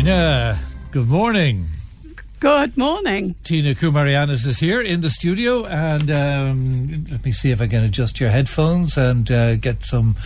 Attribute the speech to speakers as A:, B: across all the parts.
A: Tina, good morning.
B: Good morning.
A: Tina Koumarianis is here in the studio, and let me see if I can adjust your headphones and get some...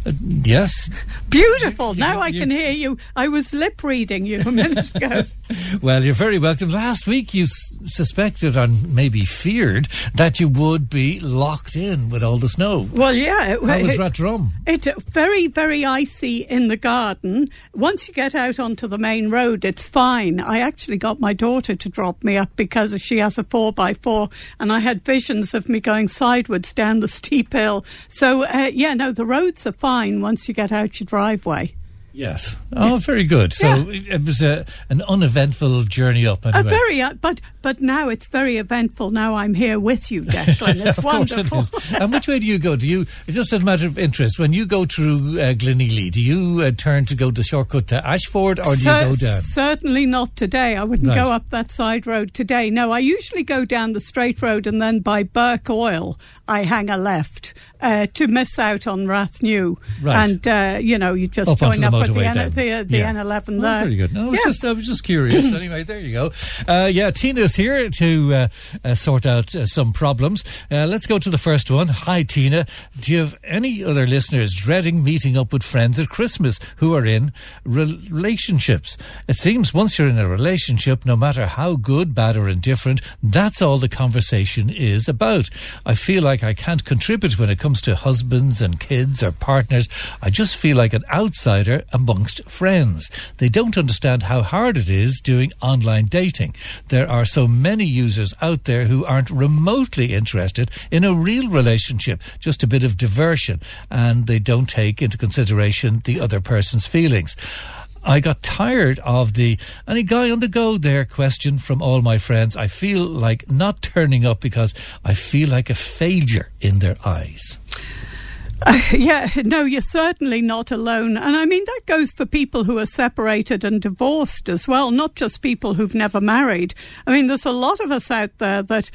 A: yes?
B: Beautiful. Now I can hear you. I was lip reading you a minute ago.
A: Well, you're very welcome. Last week you suspected or maybe feared that you would be locked in with all the snow.
B: Well, yeah.
A: How was Rathdrum?
B: It's very, very icy in the garden. Once you get out onto the main road, it's fine. I actually got my daughter to drop me up because she has a 4x4, and I had visions of me going sideways down the steep hill. So, the roads are fine once you get out your driveway.
A: Yes. Oh, very good. So it was an uneventful journey up anyway.
B: But now it's very eventful. Now I'm here with you, Declan. It's wonderful.
A: Of course it is. And which way do you go? It's just a matter of interest. When you go through Glenealy, do you turn to go the shortcut to Ashford, or do you go down?
B: Certainly not today. I wouldn't go up that side road today. No, I usually go down the straight road, and then by Burke Oil I hang a left to miss out on Rathnew. Right. And, you just join up with the N11 there.
A: Very good. No, I was just curious. Anyway, there you go. Tina's here to sort out some problems. Let's go to the first one. Hi, Tina. Do you have any other listeners dreading meeting up with friends at Christmas who are in relationships? It seems once you're in a relationship, no matter how good, bad or indifferent, that's all the conversation is about. I feel like I can't contribute when it comes to husbands and kids or partners. I just feel like an outsider amongst friends. They don't understand how hard it is doing online dating. There are so many users out there who aren't remotely interested in a real relationship, just a bit of diversion, and they don't take into consideration the other person's feelings. I got tired of the any guy on the go there question from all my friends. I feel like not turning up because I feel like a failure in their eyes.
B: You're certainly not alone. And I mean, that goes for people who are separated and divorced as well, not just people who've never married. I mean, there's a lot of us out there that,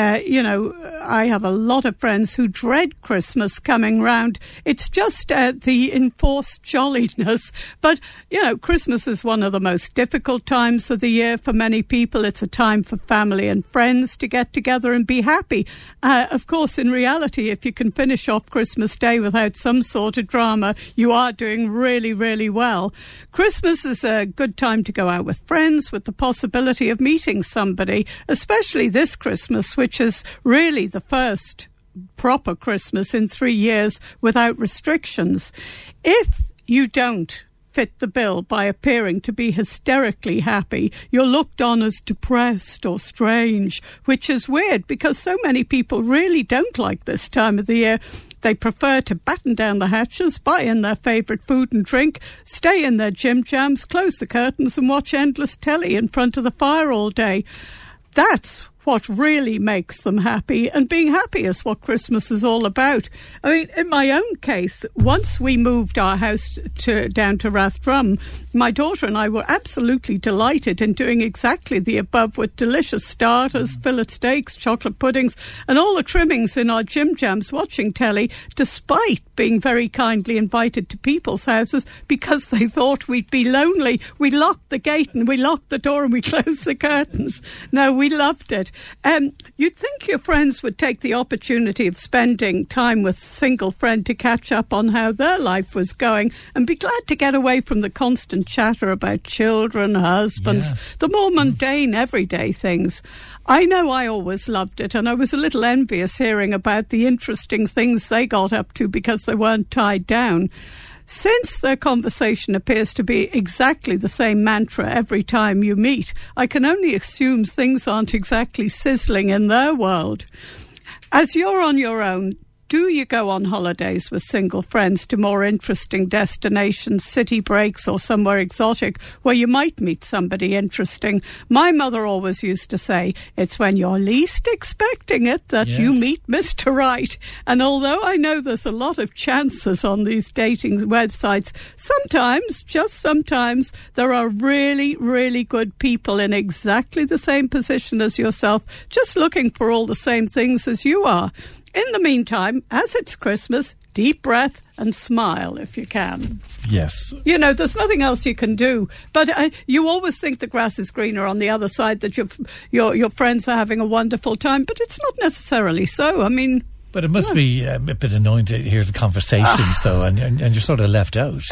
B: I have a lot of friends who dread Christmas coming round. It's just the enforced jolliness. But, Christmas is one of the most difficult times of the year for many people. It's a time for family and friends to get together and be happy. Of course, in reality, if you can finish off Christmas Day without some sort of drama, you are doing really, really well. Christmas is a good time to go out with friends with the possibility of meeting somebody, especially this Christmas, which is really the first proper Christmas in 3 years without restrictions. If you don't fit the bill by appearing to be hysterically happy, you're looked on as depressed or strange, which is weird because so many people really don't like this time of the year. They prefer to batten down the hatches, buy in their favourite food and drink, stay in their gym jams, close the curtains and watch endless telly in front of the fire all day. That's what really makes them happy, and being happy is what Christmas is all about. I mean, in my own case, once we moved our house down to Rathdrum, my daughter and I were absolutely delighted in doing exactly the above with delicious starters, fillet steaks, chocolate puddings, and all the trimmings in our gym jams watching telly, despite being very kindly invited to people's houses because they thought we'd be lonely. We locked the gate and we locked the door and we closed the curtains. No, we loved it. You'd think your friends would take the opportunity of spending time with a single friend to catch up on how their life was going and be glad to get away from the constant chatter about children, husbands, the more mundane everyday things. I know I always loved it, and I was a little envious hearing about the interesting things they got up to because they weren't tied down. Since their conversation appears to be exactly the same mantra every time you meet, I can only assume things aren't exactly sizzling in their world. As you're on your own, do you go on holidays with single friends to more interesting destinations, city breaks or somewhere exotic where you might meet somebody interesting? My mother always used to say, it's when you're least expecting it that you meet Mr. Right. And although I know there's a lot of chances on these dating websites, sometimes, just sometimes, there are really, really good people in exactly the same position as yourself, just looking for all the same things as you are. In the meantime, as it's Christmas, deep breath and smile if you can.
A: Yes.
B: You know, there's nothing else you can do. But you always think the grass is greener on the other side, that your friends are having a wonderful time. But it's not necessarily so. I mean...
A: But it must be a bit annoying to hear the conversations, though, and you're sort of left out.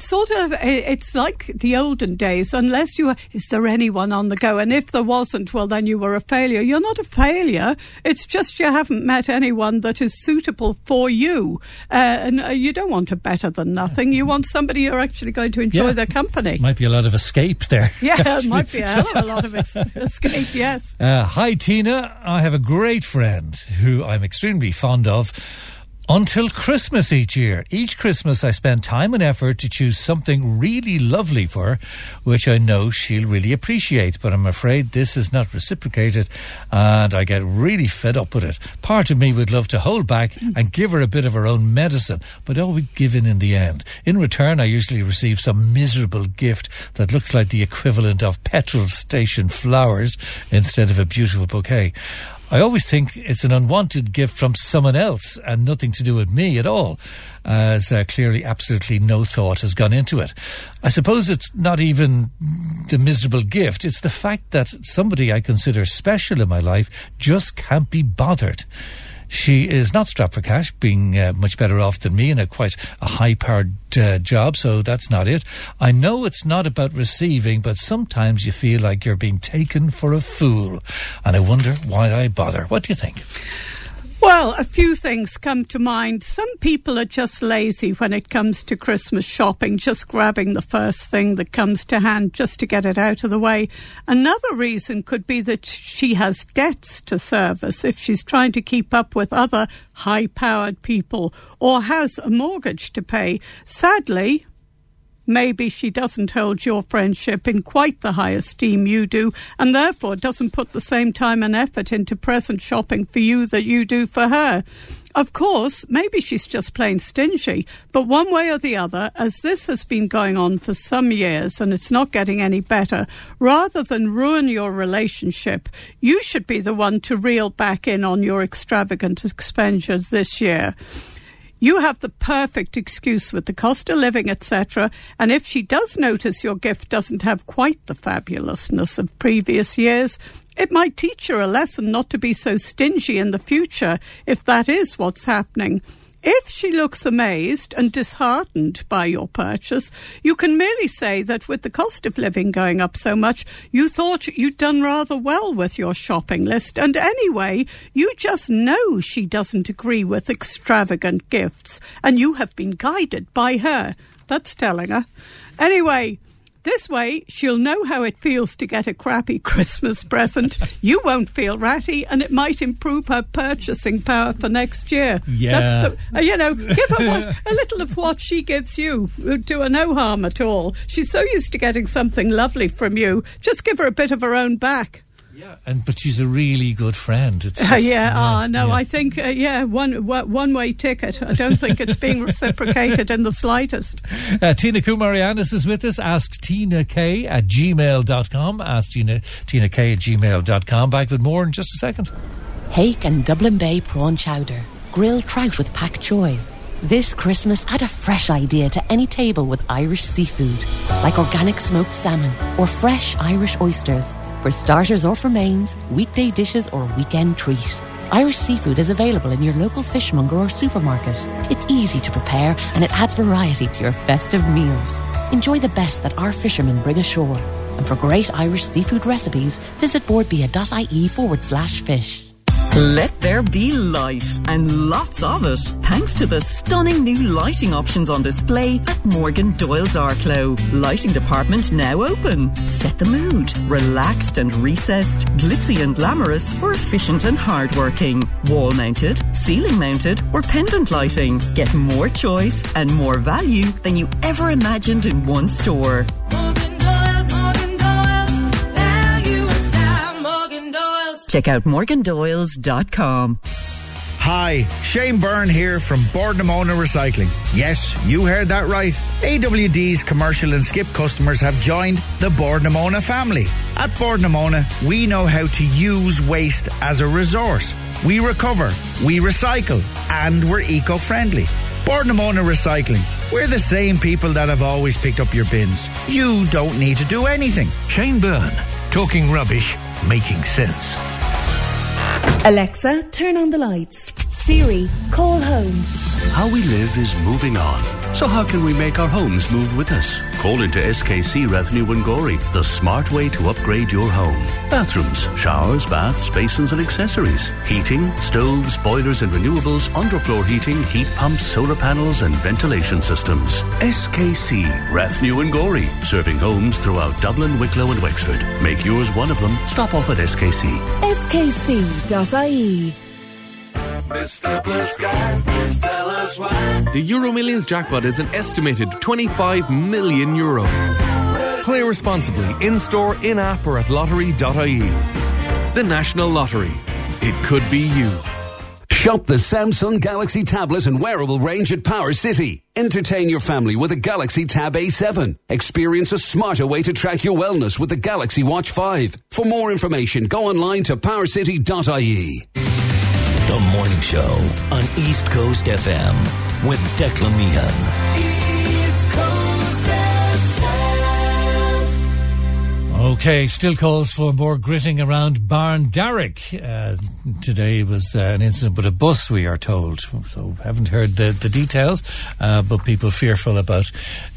B: It's like the olden days. Unless is there anyone on the go? And if there wasn't, well, then you were a failure. You're not a failure. It's just you haven't met anyone that is suitable for you. And you don't want a better than nothing. You want somebody you're actually going to enjoy their company.
A: Might be a lot of escape there.
B: Yeah, it might be a hell of a lot of escape, yes.
A: Hi, Tina. I have a great friend who I'm extremely fond of until Christmas each year. Each Christmas I spend time and effort to choose something really lovely for her, which I know she'll really appreciate, but I'm afraid this is not reciprocated and I get really fed up with it. Part of me would love to hold back and give her a bit of her own medicine, but we give in the end. In return, I usually receive some miserable gift that looks like the equivalent of petrol station flowers instead of a beautiful bouquet. I always think it's an unwanted gift from someone else and nothing to do with me at all, as clearly absolutely no thought has gone into it. I suppose it's not even the miserable gift, it's the fact that somebody I consider special in my life just can't be bothered. She is not strapped for cash, being much better off than me in a quite a high-powered job, so that's not it. I know it's not about receiving, but sometimes you feel like you're being taken for a fool, and I wonder why I bother. What do you think?
B: Well, a few things come to mind. Some people are just lazy when it comes to Christmas shopping, just grabbing the first thing that comes to hand just to get it out of the way. Another reason could be that she has debts to service if she's trying to keep up with other high-powered people or has a mortgage to pay. Sadly, maybe she doesn't hold your friendship in quite the high esteem you do, and therefore doesn't put the same time and effort into present shopping for you that you do for her. Of course, maybe she's just plain stingy, but one way or the other, as this has been going on for some years and it's not getting any better, rather than ruin your relationship, you should be the one to reel back in on your extravagant expenditures this year. You have the perfect excuse with the cost of living, etc. And if she does notice your gift doesn't have quite the fabulousness of previous years, it might teach her a lesson not to be so stingy in the future, if that is what's happening. If she looks amazed and disheartened by your purchase, you can merely say that with the cost of living going up so much, you thought you'd done rather well with your shopping list. And anyway, you just know she doesn't agree with extravagant gifts, and you have been guided by her. That's telling her. Anyway, this way, she'll know how it feels to get a crappy Christmas present. You won't feel ratty, and it might improve her purchasing power for next year.
A: Yeah.
B: Give her a little of what she gives you. Do her no harm at all. She's so used to getting something lovely from you. Just give her a bit of her own back.
A: Yeah, but she's a really good friend. It's just,
B: I think one-way ticket. I don't think it's being reciprocated in the slightest.
A: Tina Kumarianis is with us. Ask Tina K at gmail.com. Ask Tina K at gmail.com. Back with more in just a second.
C: Hake and Dublin Bay prawn chowder, grilled trout with pak choy. This Christmas, add a fresh idea to any table with Irish seafood, like organic smoked salmon or fresh Irish oysters. For starters or for mains, weekday dishes or weekend treat. Irish seafood is available in your local fishmonger or supermarket. It's easy to prepare and it adds variety to your festive meals. Enjoy the best that our fishermen bring ashore. And for great Irish seafood recipes, visit boardbia.ie/fish.
D: Let there be light, and lots of it, thanks to the stunning new lighting options on display at Morgan Doyle's Arklow. Lighting department now open. Set the mood. Relaxed and recessed, glitzy and glamorous, or efficient and hardworking. Wall-mounted, ceiling-mounted, or pendant lighting. Get more choice and more value than you ever imagined in one store. Check out morgandoyles.com.
E: Hi, Shane Byrne here from Boardnamona Recycling. Yes, you heard that right. AWD's commercial and skip customers have joined the Boardnamona family. At Boardnamona, we know how to use waste as a resource. We recover, we recycle, and we're eco-friendly. Boardnamona Recycling. We're the same people that have always picked up your bins. You don't need to do anything.
F: Shane Byrne, talking rubbish, making sense.
G: Alexa, turn on the lights. Siri, call home.
H: How we live is moving on. So how can we make our homes move with us? Call into SKC Rathnew and Gorey, the smart way to upgrade your home. Bathrooms, showers, baths, basins and accessories. Heating, stoves, boilers and renewables, underfloor heating, heat pumps, solar panels and ventilation systems. SKC Rathnew and Gorey, serving homes throughout Dublin, Wicklow and Wexford. Make yours one of them. Stop off at SKC.
G: skc.ie.
I: Mr. Blue Sky, please tell us why.
J: The Euro Millions jackpot is an estimated €25 million. Play responsibly in-store, in-app or at lottery.ie. The National Lottery. It could be you.
K: Shop the Samsung Galaxy tablet and wearable range at Power City. Entertain your family with a Galaxy Tab A7. Experience a smarter way to track your wellness with the Galaxy Watch 5. For more information, go online to powercity.ie.
L: The Morning Show on East Coast FM with Declan Meehan.
I: East Coast FM.
A: Okay, still calls for more gritting around Barndarrick. Today was an incident with a bus, we are told. So haven't heard the details, but people fearful about,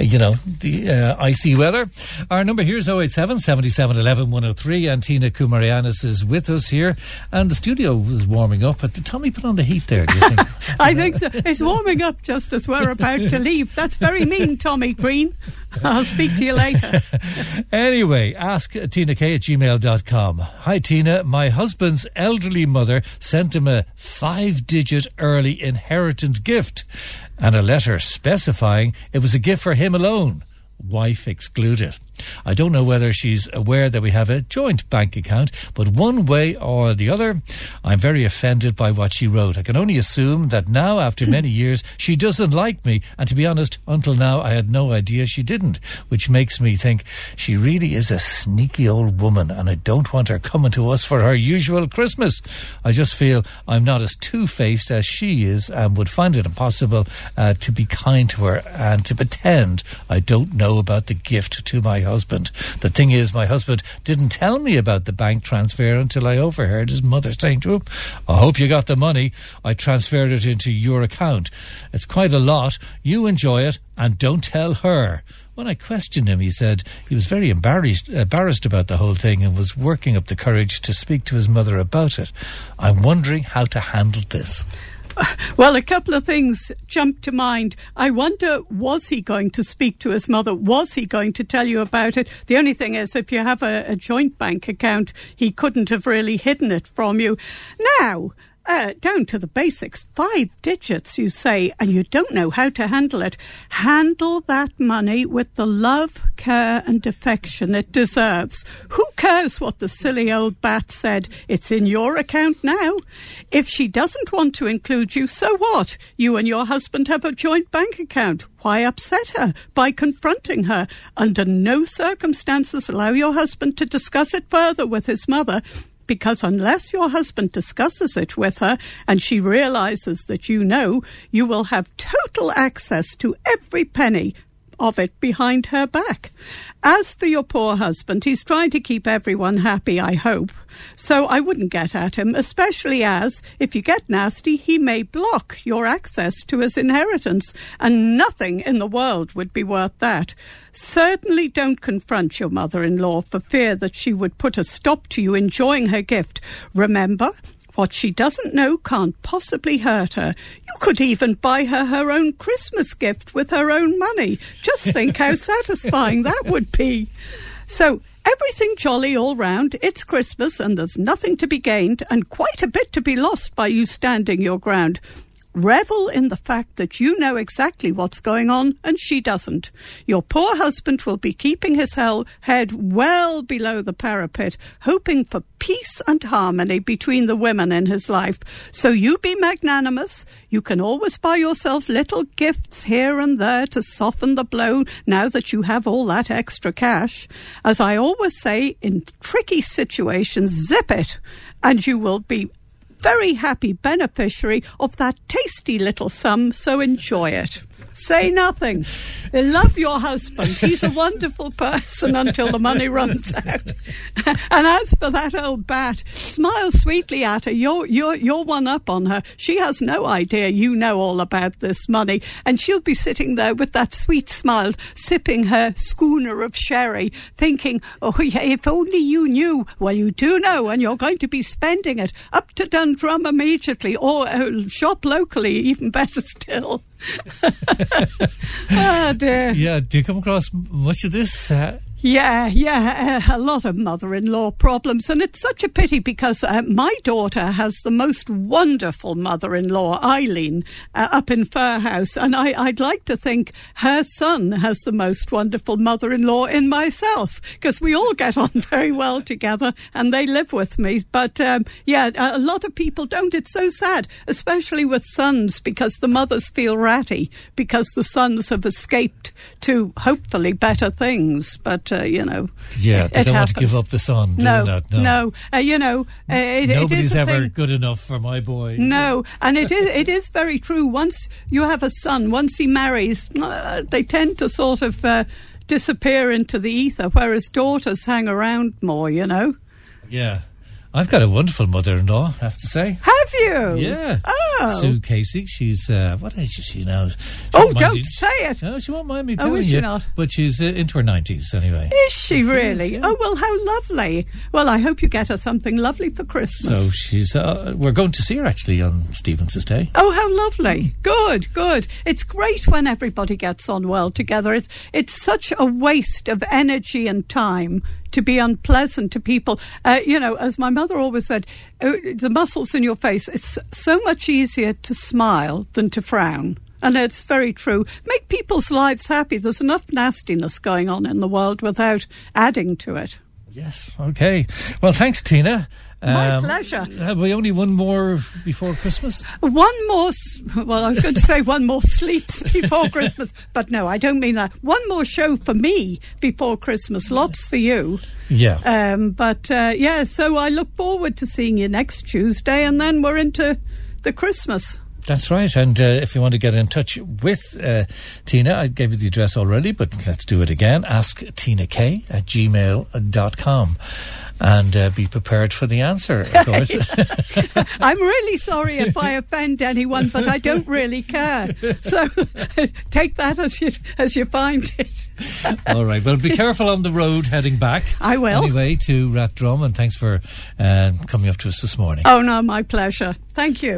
A: the icy weather. Our number here is 087 77 11 103, and Tina Kumarianis is with us here. And the studio was warming up. But did Tommy put on the heat there, do you think?
B: I think so. It's warming up just as we're about to leave. That's very mean, Tommy Green. I'll speak to you later.
A: Anyway, ask tinak@gmail.com. Hi Tina, my husband's elderly mother sent him a 5-digit early inheritance gift and a letter specifying it was a gift for him alone. Wife excluded. I don't know whether she's aware that we have a joint bank account, but one way or the other, I'm very offended by what she wrote. I can only assume that now, after many years, she doesn't like me, and to be honest, until now I had no idea she didn't, which makes me think she really is a sneaky old woman, and I don't want her coming to us for her usual Christmas. I just feel I'm not as two-faced as she is, and would find it impossible to be kind to her and to pretend I don't know about the gift to my husband. The thing is, my husband didn't tell me about the bank transfer until I overheard his mother saying to him, I hope you got the money. I transferred it into your account. It's quite a lot. You enjoy it and don't tell her. When I questioned him, he said he was very embarrassed about the whole thing and was working up the courage to speak to his mother about it. I'm wondering how to handle this.
B: Well, a couple of things jumped to mind. I wonder, was he going to speak to his mother? Was he going to tell you about it? The only thing is, if you have a joint bank account, he couldn't have really hidden it from you. Now, down to the basics, 5 digits, you say, and you don't know how to handle it. Handle that money with the love, care and affection it deserves. Who cares what the silly old bat said? It's in your account now. If she doesn't want to include you, so what? You and your husband have a joint bank account. Why upset her by confronting her? Under no circumstances allow your husband to discuss it further with his mother, because unless your husband discusses it with her and she realises that you know, you will have total access to every penny of it behind her back. As for your poor husband, he's trying to keep everyone happy, I hope. So I wouldn't get at him, especially as, if you get nasty, he may block your access to his inheritance, and nothing in the world would be worth that. Certainly don't confront your mother-in-law for fear that she would put a stop to you enjoying her gift. Remember, what she doesn't know can't possibly hurt her. You could even buy her her own Christmas gift with her own money. Just think how satisfying that would be. So, everything jolly all round. It's Christmas and there's nothing to be gained and quite a bit to be lost by you standing your ground. Revel in the fact that you know exactly what's going on and she doesn't. Your poor husband will be keeping his head well below the parapet, hoping for peace and harmony between the women in his life. So you be magnanimous. You can always buy yourself little gifts here and there to soften the blow now that you have all that extra cash. As I always say, in tricky situations, zip it and you will be very happy beneficiary of that tasty little sum, so enjoy it. Say nothing. Love your husband. He's a wonderful person until the money runs out. And as for that old bat, smile sweetly at her. You're one up on her. She has no idea you know all about this money. And she'll be sitting there with that sweet smile, sipping her schooner of sherry, thinking, oh, yeah, if only you knew. Well, you do know, and you're going to be spending it up to Dundrum immediately, or shop locally, even better still. Oh dear.
A: Yeah, do you come across much of this?
B: Yeah, a lot of mother-in-law problems, and it's such a pity because my daughter has the most wonderful mother-in-law, Eileen, up in Fairhouse, and I'd like to think her son has the most wonderful mother-in-law in myself, because we all get on very well together, and they live with me. But yeah, a lot of people don't. It's so sad, especially with sons, because the mothers feel ratty because the sons have escaped to hopefully better things. But you know,
A: yeah, they don't want to give up the son.
B: No.
A: You know, nobody's ever
B: thing.
A: Good enough for my boy.
B: No, and it is very true. Once you have a son, once he marries, they tend to sort of disappear into the ether, whereas daughters hang around more. You know.
A: Yeah. I've got a wonderful mother-in-law, I have to say.
B: Have you?
A: Yeah.
B: Oh.
A: Sue Casey. She's, what age is she now?
B: Don't say it.
A: No, she won't mind me telling
B: you.
A: Is
B: she not?
A: But she's into her 90s anyway.
B: Is she really?
A: Yeah.
B: Oh, well, how lovely. Well, I hope you get her something lovely for Christmas.
A: So she's, we're going to see her actually on Stephen's Day.
B: Oh, how lovely. Good. It's great when everybody gets on well together. It's such a waste of energy and time to be unpleasant to people. You know, as my mother always said, the muscles in your face, it's so much easier to smile than to frown. And it's very true. Make people's lives happy. There's enough nastiness going on in the world without adding to it.
A: Yes, okay. Well, thanks, Tina.
B: My pleasure.
A: Have we only one more before Christmas?
B: One more, well, I was going to say one more sleeps before Christmas, but no, I don't mean that. One more show for me before Christmas, lots for you.
A: Yeah.
B: Yeah, so I look forward to seeing you next Tuesday, and then we're into the Christmas.
A: That's right. And if you want to get in touch with Tina, I gave you the address already, but let's do it again. AskTinaK@gmail.com. And be prepared for the answer, of course.
B: I'm really sorry if I offend anyone, but I don't really care. So take that as you find it.
A: All right. Well, be careful on the road heading back.
B: I will.
A: Anyway, to Rathdrum, and thanks for coming up to us this morning.
B: Oh, no, my pleasure. Thank you.